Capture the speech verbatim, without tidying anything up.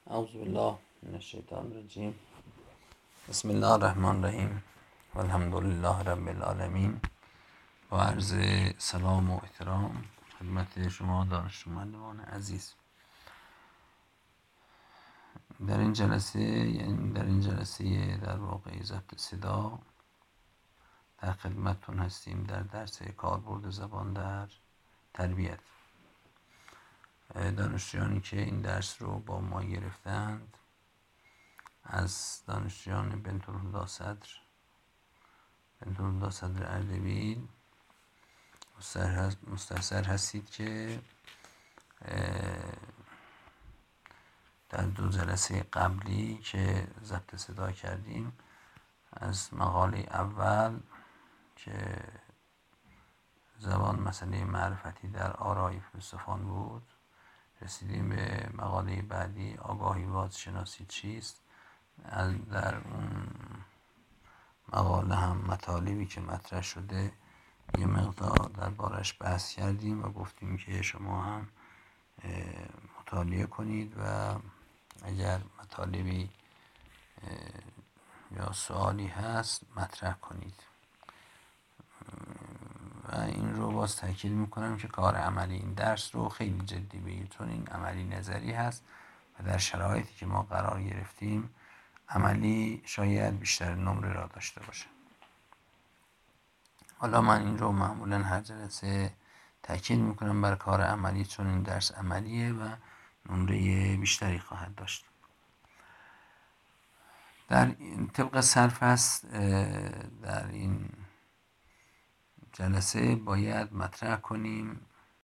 اعوذ بالله من الشیطان الرجیم. بسم الله الرحمن الرحیم و الحمد لله رب العالمین. با عرض سلام و احترام خدمت شما دانشجویان عزیز، در این جلسه یعنی در این جلسه در واقع ضبط صدا در خدمتتون هستیم در درس کاربرد زبان در تربیت. دانشجویانی که این درس رو با ما گرفتند از دانشجویان بنتالهدی صدر بنتالهدی صدر اردبیل مستحضر هستید که در دو جلسه قبلی که ضبط صدا کردیم از مقاله اول که زبان مسئله معرفتی در آرای فیلسوفان بود رسیدیم به مقاله بعدی آگاهی بازشناسی چیست. در اون مقاله هم مطالبی که مطرح شده یه مقدار دربارش بحث کردیم و گفتیم که شما هم مطالعه کنید و اگر مطالبی یا سوالی هست مطرح کنید. و این رو باز تاکید میکنم که کار عملی این درس رو خیلی جدی بگیرید، چون این عملی نظری هست و در شرایطی که ما قرار گرفتیم عملی شاید بیشتر نمره را داشته باشه. حالا من این رو معمولا هر جلسه تاکید میکنم بر کار عملی، چون این درس عملیه و نمره بیشتری خواهد داشت. در طبق سرفصل در این جلسه باید مطرح کنیم